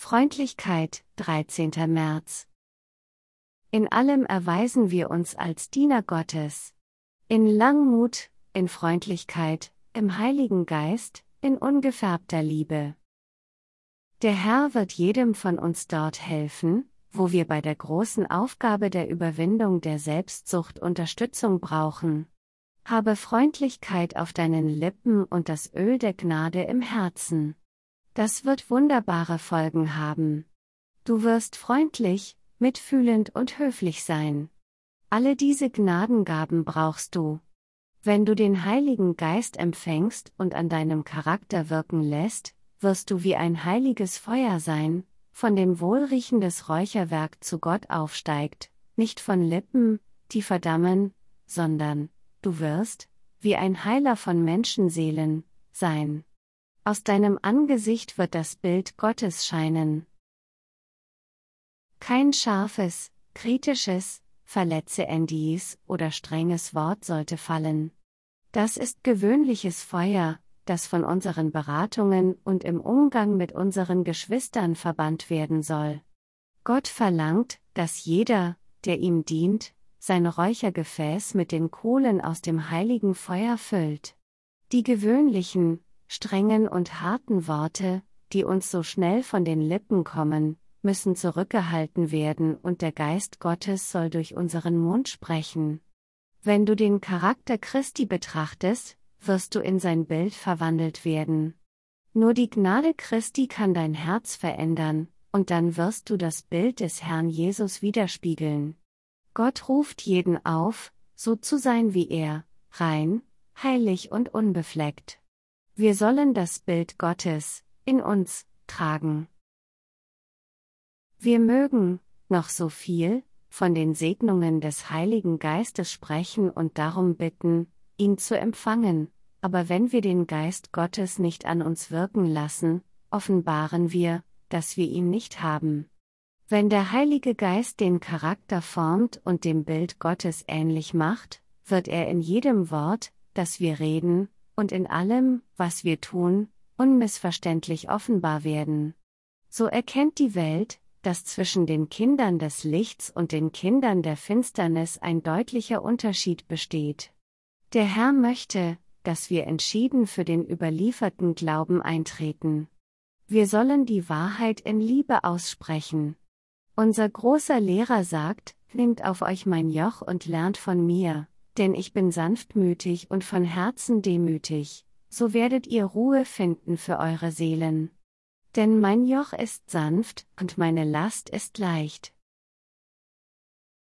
Freundlichkeit, 13. März. In allem erweisen wir uns als Diener Gottes. In Langmut, in Freundlichkeit, im Heiligen Geist, in ungefärbter Liebe. Der Herr wird jedem von uns dort helfen, wo wir bei der großen Aufgabe der Überwindung der Selbstsucht Unterstützung brauchen. Habe Freundlichkeit auf deinen Lippen und das Öl der Gnade im Herzen. Das wird wunderbare Folgen haben. Du wirst freundlich, mitfühlend und höflich sein. Alle diese Gnadengaben brauchst du. Wenn du den Heiligen Geist empfängst und an deinem Charakter wirken lässt, wirst du wie ein heiliges Feuer sein, von dem wohlriechendes Räucherwerk zu Gott aufsteigt, nicht von Lippen, die verdammen, sondern, du wirst, wie ein Heiler von Menschenseelen, sein. Aus deinem Angesicht wird das Bild Gottes scheinen. Kein scharfes, kritisches, verletzendes oder strenges Wort sollte fallen. Das ist gewöhnliches Feuer, das von unseren Beratungen und im Umgang mit unseren Geschwistern verbannt werden soll. Gott verlangt, dass jeder, der ihm dient, sein Räuchergefäß mit den Kohlen aus dem heiligen Feuer füllt. Die gewöhnlichen, strengen und harten Worte, die uns so schnell von den Lippen kommen, müssen zurückgehalten werden und der Geist Gottes soll durch unseren Mund sprechen. Wenn du den Charakter Christi betrachtest, wirst du in sein Bild verwandelt werden. Nur die Gnade Christi kann dein Herz verändern, und dann wirst du das Bild des Herrn Jesus widerspiegeln. Gott ruft jeden auf, so zu sein wie er, rein, heilig und unbefleckt. Wir sollen das Bild Gottes, in uns, tragen. Wir mögen, noch so viel, von den Segnungen des Heiligen Geistes sprechen und darum bitten, ihn zu empfangen, aber wenn wir den Geist Gottes nicht an uns wirken lassen, offenbaren wir, dass wir ihn nicht haben. Wenn der Heilige Geist den Charakter formt und dem Bild Gottes ähnlich macht, wird er in jedem Wort, das wir reden, und in allem, was wir tun, unmissverständlich offenbar werden. So erkennt die Welt, dass zwischen den Kindern des Lichts und den Kindern der Finsternis ein deutlicher Unterschied besteht. Der Herr möchte, dass wir entschieden für den überlieferten Glauben eintreten. Wir sollen die Wahrheit in Liebe aussprechen. Unser großer Lehrer sagt, nehmt auf euch mein Joch und lernt von mir, denn ich bin sanftmütig und von Herzen demütig, so werdet ihr Ruhe finden für eure Seelen. Denn mein Joch ist sanft und meine Last ist leicht.